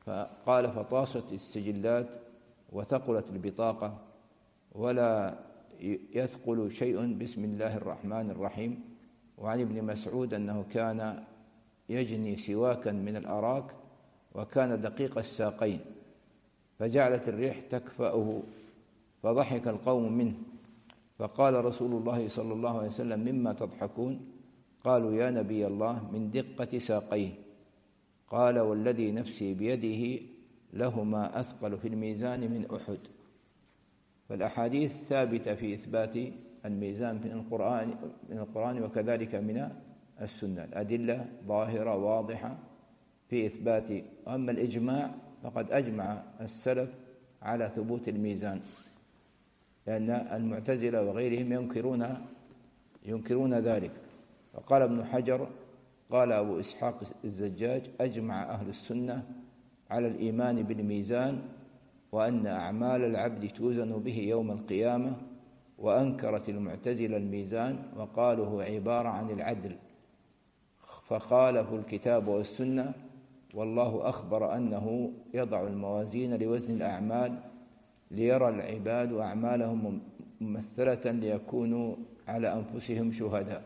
S2: فقال: فطاست السجلات وثقلت البطاقة، ولا يثقل شيء بسم الله الرحمن الرحيم. وعن ابن مسعود أنه كان يجني سواكا من الأراك وكان دقيق الساقين، فجعلت الريح تكفأه، فضحك القوم منه، فقال رسول الله صلى الله عليه وسلم: مما تضحكون؟ قالوا: يا نبي الله، من دقة ساقيه. قال: والذي نفسي بيده لهما أثقل في الميزان من أحد. فالأحاديث ثابتة في إثبات الميزان من القرآن وكذلك من السنة، الأدلة ظاهرة واضحة في إثبات. أما الإجماع فقد أجمع السلف على ثبوت الميزان، لأن المعتزلة وغيرهم ينكرون ذلك. فقال ابن حجر: قال أبو إسحاق الزجاج: أجمع أهل السنة على الإيمان بالميزان، وأن أعمال العبد توزن به يوم القيامة. وأنكرت المعتزلة الميزان وقالوا هو عبارة عن العدل، فخالفوا الكتاب والسنة، والله أخبر أنه يضع الموازين لوزن الأعمال ليرى العباد أعمالهم ممثلة ليكونوا على أنفسهم شهداء.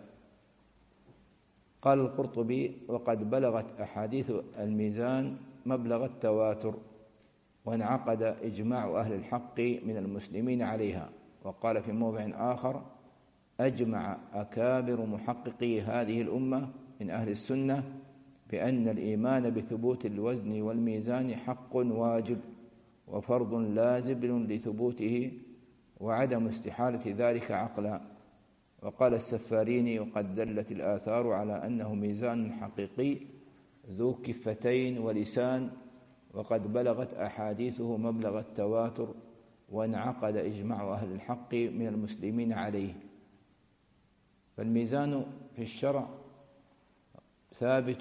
S2: قال القرطبي: وقد بلغت أحاديث الميزان مبلغ التواتر، وانعقد إجماع أهل الحق من المسلمين عليها. وقال في موضع آخر: أجمع أكابر محققي هذه الأمة من أهل السنة بأن الإيمان بثبوت الوزن والميزان حق واجب وفرض لازم لثبوته، وعدم استحالة ذلك عقلا. وقال السفاريني: وقد دلت الآثار على أنه ميزان حقيقي ذو كفتين ولسان، وقد بلغت أحاديثه مبلغ التواتر، وانعقد إجماع أهل الحق من المسلمين عليه. فالميزان في الشرع ثابت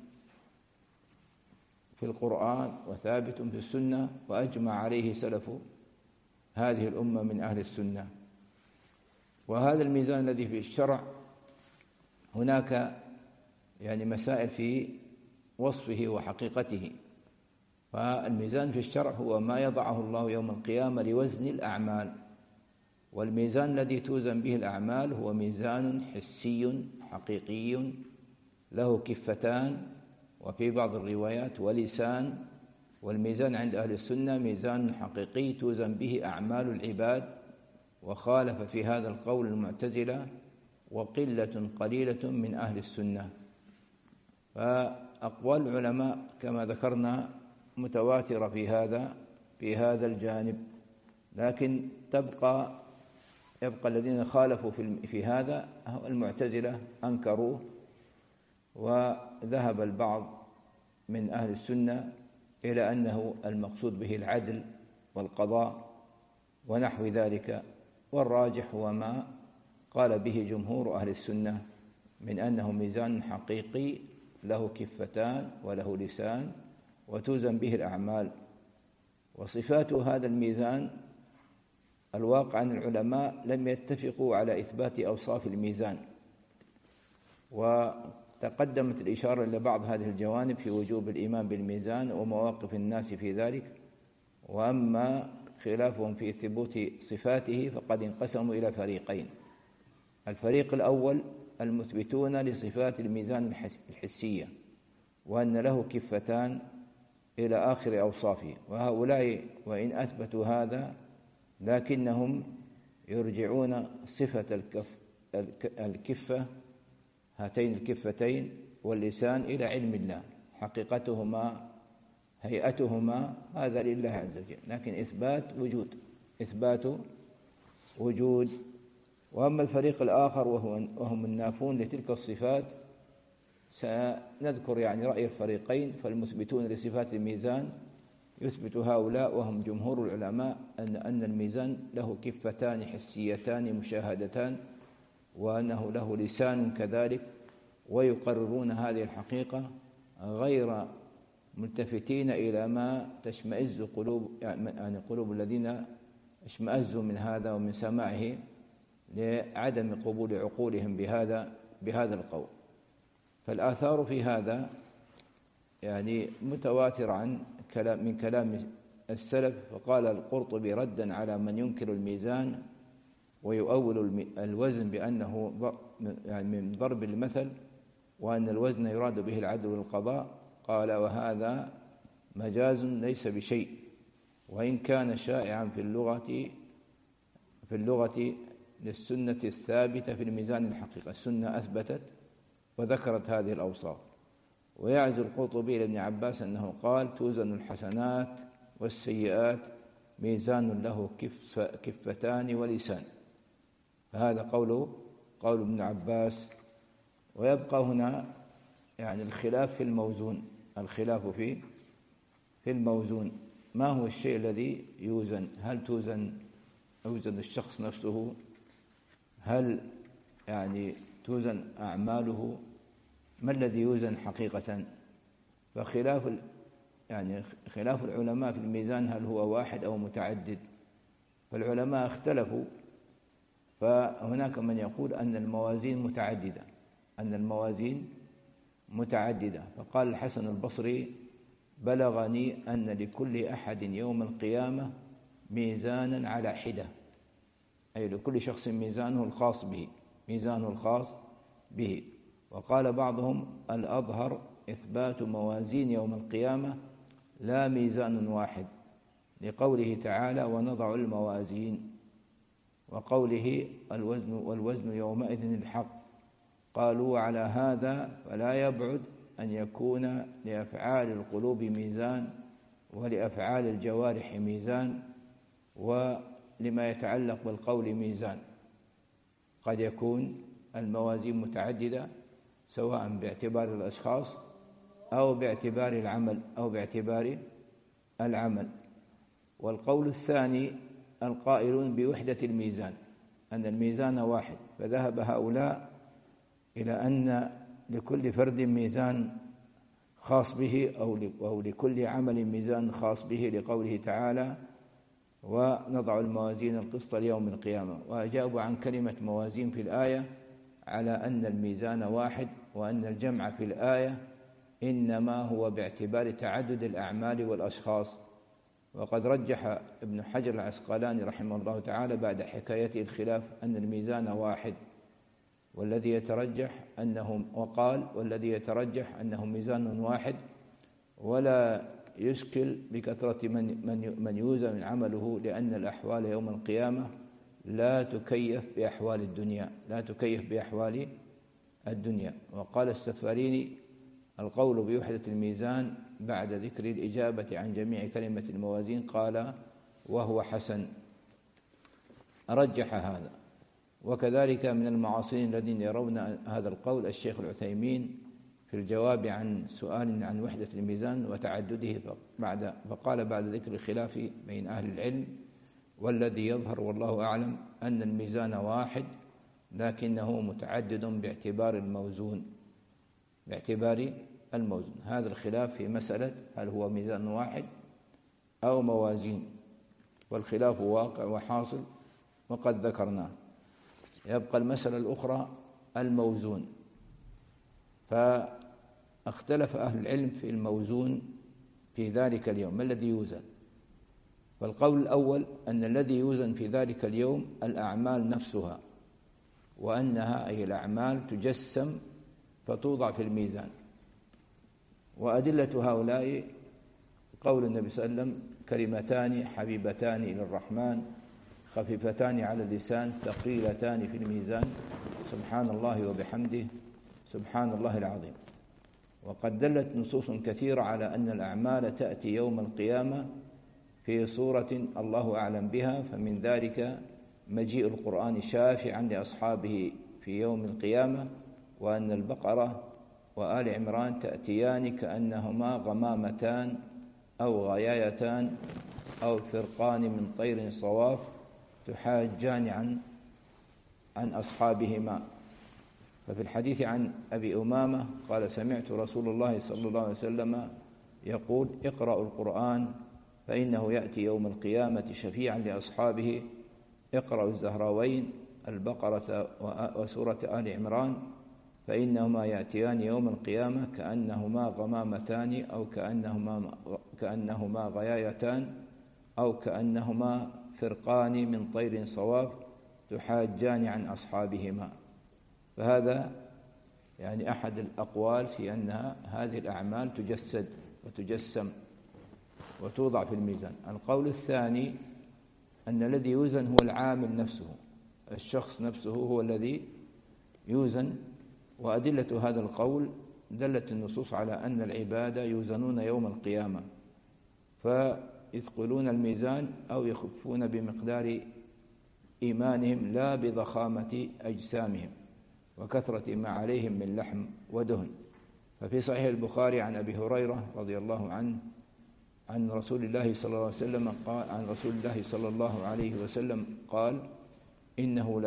S2: في القرآن وثابت في السنة، وأجمع عليه سلف هذه الأمة من أهل السنة. وهذا الميزان الذي في الشرع هناك مسائل في وصفه وحقيقته. فالميزان في الشرع هو ما يضعه الله يوم القيامة لوزن الأعمال، والميزان الذي توزن به الأعمال هو ميزان حسي حقيقي له كفتان، وفي بعض الروايات ولسان. والميزان عند أهل السنة ميزان حقيقي توزن به أعمال العباد، وخالف في هذا القول المعتزلة وقلة قليلة من أهل السنة. فأقوال العلماء كما ذكرنا متواترة في هذا الجانب، لكن يبقى الذين خالفوا في هذا المعتزلة أنكروه، وذهب البعض من أهل السنة إلى أنه المقصود به العدل والقضاء ونحو ذلك. والراجح هو ما قال به جمهور أهل السنة من أنه ميزان حقيقي له كفتان وله لسان وتوزن به الأعمال. وصفات هذا الميزان الواقع أن العلماء لم يتفقوا على إثبات أوصاف الميزان، وتقدمت الإشارة إلى بعض هذه الجوانب في وجوب الإيمان بالميزان ومواقف الناس في ذلك. وأما خلافهم في ثبوت صفاته فقد انقسموا إلى فريقين: الفريق الأول المثبتون لصفات الميزان الحسية، وأن له كفتان إلى آخر أوصافه، وهؤلاء وإن أثبتوا هذا لكنهم يرجعون صفة الكفة، هاتين الكفتين واللسان، إلى علم الله، حقيقتهما هيئتهما هذا لله عز وجل، لكن إثبات وجود. وأما الفريق الآخر وهم النافون لتلك الصفات، سنذكر رأي الفريقين. فالمثبتون لصفات الميزان يثبت هؤلاء وهم جمهور العلماء أن الميزان له كفتان حسيتان مشاهدتان، وأنه له لسان كذلك، ويقررون هذه الحقيقة غير ملتفتين إلى ما تشمئز قلوب الذين اشمأزوا من هذا ومن سماعه لعدم قبول عقولهم بهذا القول. فالآثار في هذا متواتر من كلام السلف. فقال القرطبي ردا على من ينكر الميزان: ويؤول الوزن بأنه يعني من ضرب المثل، وأن الوزن يراد به العدل والقضاء. قال: وهذا مجاز ليس بشيء، وإن كان شائعا في اللغة للسنة الثابتة في الميزان الحقيقة. السنة أثبتت وذكرت هذه الأوصاف. ويعزو القرطبي لابن عباس أنه قال: توزن الحسنات والسيئات ميزان له كفتان ولسان. فهذا قول ابن عباس. ويبقى هنا يعني الخلاف في الموزون. الخلاف في الموزون، ما هو الشيء الذي يوزن؟ هل يوزن الشخص نفسه؟ هل يعني توزن أعماله؟ ما الذي يوزن حقيقة؟ فخلاف خلاف العلماء في الميزان، هل هو واحد أو متعدد؟ فالعلماء اختلفوا، فهناك من يقول أن الموازين متعددة. فقال الحسن البصري: بلغني أن لكل أحد يوم القيامة ميزانا على حدة، أي لكل شخص ميزانه الخاص به. وقال بعضهم: الأظهر إثبات موازين يوم القيامة لا ميزان واحد، لقوله تعالى: ونضع الموازين، وقوله: والوزن يومئذ الحق. قالوا: على هذا فلا يبعد أن يكون لأفعال القلوب ميزان، ولأفعال الجوارح ميزان، ولما يتعلق بالقول ميزان. قد يكون الموازين متعددة، سواء باعتبار الأشخاص أو باعتبار العمل والقول الثاني القائلون بوحدة الميزان، أن الميزان واحد. فذهب هؤلاء إلى أن لكل فرد ميزان خاص به، أو لكل عمل ميزان خاص به، لقوله تعالى: ونضع الموازين القسط ليوم القيامة. وأجابوا عن كلمة موازين في الآية على أن الميزان واحد، وأن الجمع في الآية إنما هو باعتبار تعدد الأعمال والأشخاص. وقد رجح ابن حجر العسقلاني رحمه الله تعالى بعد حكايته الخلاف أن الميزان واحد، والذي يترجح أنه ميزان واحد، ولا يشكل بكثرة من يوزن عمله، لأن الأحوال يوم القيامة لا تكيف بأحوال الدنيا. وقال السفاريني: القول بوحدة الميزان بعد ذكر الإجابة عن جميع كلمة الموازين، قال: وهو حسن. رجح هذا. وكذلك من المعاصرين الذين يرون هذا القول الشيخ العثيمين في الجواب عن سؤال عن وحدة الميزان وتعدده، فقال بعد ذكر الخلاف بين أهل العلم: والذي يظهر والله أعلم أن الميزان واحد، لكنه متعدد باعتبار الموزون. هذا الخلاف في مسألة هل هو ميزان واحد أو موازين، والخلاف واقع وحاصل وقد ذكرناه. يبقى المسألة الأخرى الموزون. فاختلف أهل العلم في الموزون في ذلك اليوم، ما الذي يوزن؟ فالقول الأول أن الذي يوزن في ذلك اليوم الأعمال نفسها، وأنها أي الأعمال تجسم فتوضع في الميزان. وأدلة هؤلاء قول النبي صلى الله عليه وسلم: كلمتان حبيبتان إلى الرحمن خفيفتان على اللسان ثقيلتان في الميزان، سبحان الله وبحمده سبحان الله العظيم. وقد دلت نصوص كثيرة على أن الأعمال تأتي يوم القيامة في صورة الله أعلم بها، فمن ذلك مجيء القرآن شافعا لأصحابه في يوم القيامة، وأن البقرة وآل عمران تأتيان كأنهما غمامتان أو غيايتان أو فرقان من طير صواف تحاجان عن أصحابهما. ففي الحديث عن أبي أمامة قال: سمعت رسول الله صلى الله عليه وسلم يقول: اقرأوا القرآن فإنه يأتي يوم القيامة شفيعا لأصحابه. اقرأوا الزهراوين البقرة وسورة آل عمران، فإنهما يأتيان يوم القيامة كأنهما غمامتان أو كأنهما غيايتان أو كأنهما فرقان من طير صواف تحاجان عن أصحابهما. فهذا يعني أحد الأقوال في أن هذه الأعمال تجسد وتجسم وتوضع في الميزان. القول الثاني أن الذي يوزن هو العامل نفسه، الشخص نفسه هو الذي يوزن. وأدلة هذا القول دلت النصوص على أن العباد يوزنون يوم القيامة، فيثقلون الميزان أو يخفون بمقدار إيمانهم لا بضخامة أجسامهم وكثرة ما عليهم من لحم ودهن. ففي صحيح البخاري عن أبي هريرة رضي الله عنه عن رسول الله صلى الله عليه وسلم قال: إنه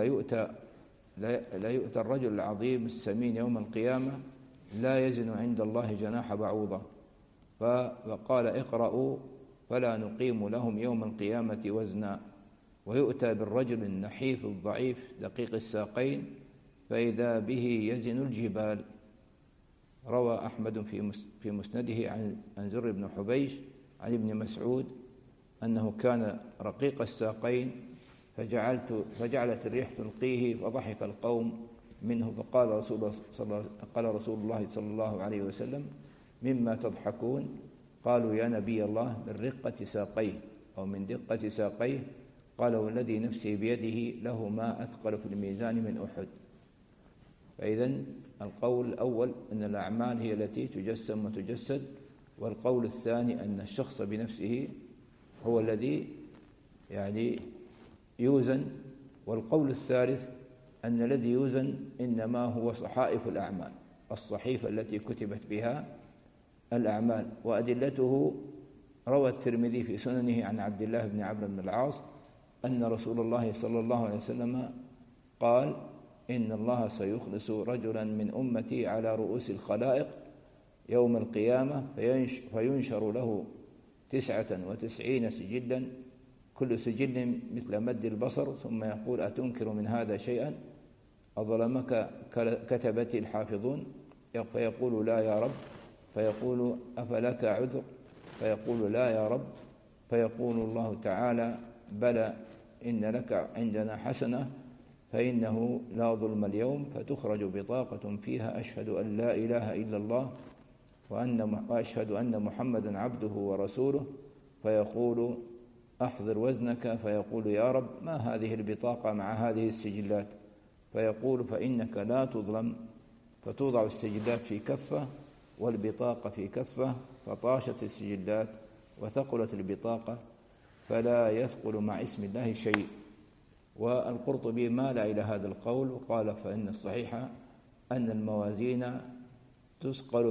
S2: لا يؤتى الرجل العظيم السمين يوم القيامة لا يزن عند الله جناح بعوضة. فقال: اقرأوا فلا نقيم لهم يوم القيامة وزنا. ويؤتى بالرجل النحيف الضعيف دقيق الساقين فإذا به يزن الجبال. روى أحمد في مسنده عن زر بن حبيش عن ابن مسعود أنه كان رقيق الساقين فجعلت الريح تلقيه فضحك القوم منه، فقال رسول الله صلى الله عليه وسلم: مما تضحكون؟ قالوا: يا نبي الله من رقة ساقيه أو من دقة ساقيه. قال: والذي نفسي بيده له ما أثقل في الميزان من أحد. فإذن القول الأول أن الأعمال هي التي تجسم وتجسد، والقول الثاني أن الشخص بنفسه هو الذي يعني يوزن، والقول الثالث أن الذي يوزن إنما هو صحائف الأعمال، الصحيفة التي كتبت بها الأعمال. وأدلته روى الترمذي في سننه عن عبد الله بن عمرو بن العاص أن رسول الله صلى الله عليه وسلم قال: إن الله سيخلص رجلا من أمتي على رؤوس الخلائق يوم القيامة فينشر له 99 سجلا كل سجل مثل مد البصر، ثم يقول: أتنكر من هذا شيئا؟ أظلمك كتبتي الحافظون؟ فيقول: لا يا رب. فيقول: أفلك عذر؟ فيقول: لا يا رب. فيقول الله تعالى: بلى، إن لك عندنا حسنة، فإنه لا ظلم اليوم. فتخرج بطاقة فيها: أشهد أن لا إله إلا الله وأشهد أن محمدا عبده ورسوله. فيقول: أحضر وزنك. فيقول: يا رب، ما هذه البطاقة مع هذه السجلات؟ فيقول: فإنك لا تظلم. فتوضع السجلات في كفة والبطاقة في كفة، فطاشت السجلات وثقلت البطاقة فلا يثقل مع اسم الله شيء. والقرطبي مال إلى هذا القول وقال: فإن الصحيح أن الموازين تثقل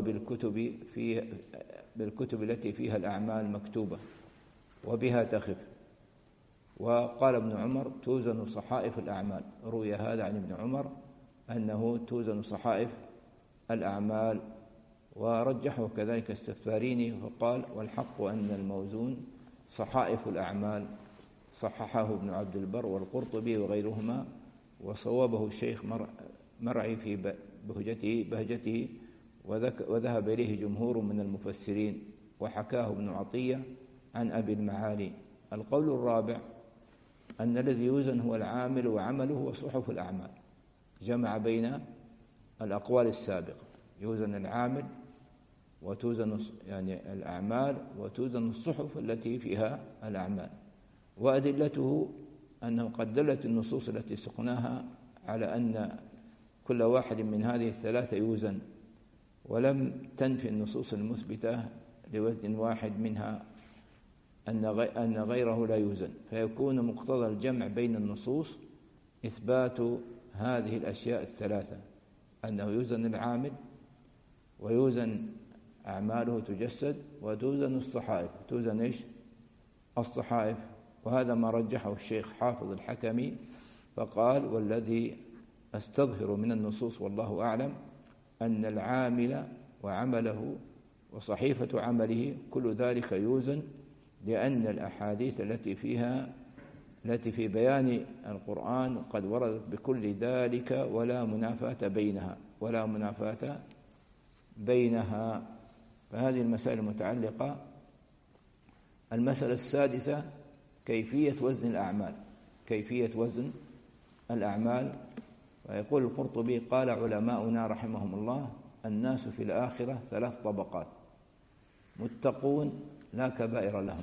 S2: بالكتب التي فيها الأعمال مكتوبة وبها تخف. وقال ابن عمر: توزن صحائف الأعمال. روي هذا عن ابن عمر أنه توزن صحائف الأعمال. ورجحه كذلك السفاريني فقال: والحق أن الموزون صحائف الأعمال. صححه ابن عبد البر والقرطبي وغيرهما، وصوابه الشيخ مرعي في بهجته وذهب إليه جمهور من المفسرين، وحكاه ابن عطية عن أبي المعالي. القول الرابع أن الذي يوزن هو العامل وعمله وصحف الأعمال. جمع بين الأقوال السابقة: يوزن العامل وتوزن يعني الأعمال وتوزن الصحف التي فيها الأعمال. وأدلته أنه قد دلت النصوص التي سقناها على أن كل واحد من هذه الثلاثة يوزن، ولم تنفي النصوص المثبتة لوزن واحد منها أن غيره لا يوزن، فيكون مقتضى الجمع بين النصوص إثبات هذه الأشياء الثلاثة: أنه يوزن العامل ويوزن أعماله تجسد وتوزن الصحائف. توزن إيش؟ الصحائف. وهذا ما رجحه الشيخ حافظ الحكمي فقال: والذي أستظهر من النصوص والله أعلم أن العامل وعمله وصحيفة عمله كل ذلك يوزن، لأن الأحاديث التي في بيان القرآن قد وردت بكل ذلك ولا منافاة بينها. فهذه المسائل المتعلقة. المسألة السادسة: كيفية وزن الأعمال. كيفية وزن الأعمال. ويقول القرطبي: قال علماؤنا رحمهم الله: الناس في الآخرة 3 طبقات: متقون لا كبائر لهم،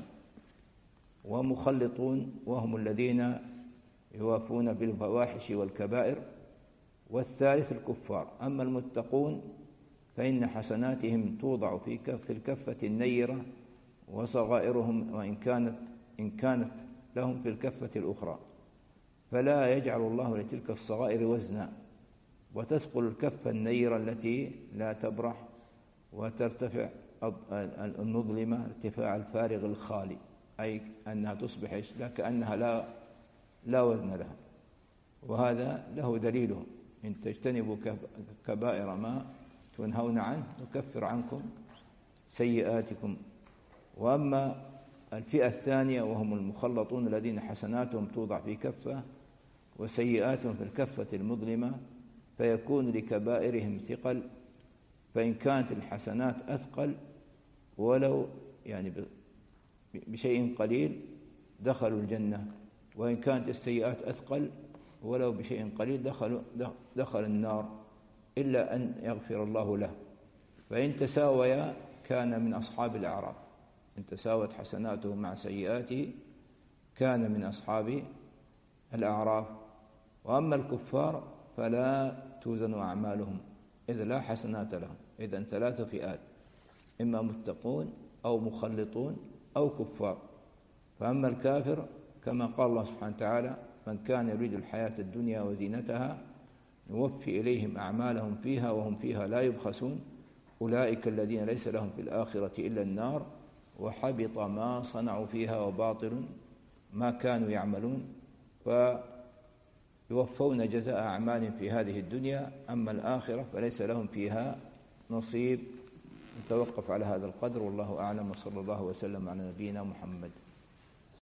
S2: ومخلطون وهم الذين يوافون بالفواحش والكبائر، والثالث الكفار. أما المتقون فإن حسناتهم توضع في الكفة النيرة، وصغائرهم إن كانت لهم في الكفة الأخرى، فلا يجعل الله لتلك الصغائر وزنا، وتثقل الكفة النيرة التي لا تبرح، وترتفع المظلمة ارتفاع الفارغ الخالي، أي أنها تصبح كأنها لا وزن لها. وهذا له دليله: إن تجتنبوا كبائر ما تنهون عنه نكفر عنكم سيئاتكم. وأما الفئة الثانية وهم المخلطون الذين حسناتهم توضع في كفة وسيئاتهم في الكفة المظلمة، فيكون لكبائرهم ثقل، فإن كانت الحسنات أثقل ولو بشيء قليل دخلوا الجنة، وإن كانت السيئات أثقل ولو بشيء قليل دخل النار، إلا أن يغفر الله له. فإن تساويا كان من أصحاب الأعراف، إن تساوت حسناته مع سيئاته كان من أصحاب الأعراف. وأما الكفار فلا توزن أعمالهم إذ لا حسنات لهم. إذن 3 فئات: إما متقون أو مخلطون أو كفار. فأما الكافر كما قال الله سبحانه وتعالى: من كان يريد الحياة الدنيا وزينتها نوفي إليهم أعمالهم فيها وهم فيها لا يبخسون أولئك الذين ليس لهم في الآخرة إلا النار وحبط ما صنعوا فيها وباطل ما كانوا يعملون. فيوفون جزاء أعمال في هذه الدنيا، أما الآخرة فليس لهم فيها نصيب. نتوقف على هذا القدر، والله أعلم، وصلى الله وسلم على نبينا محمد.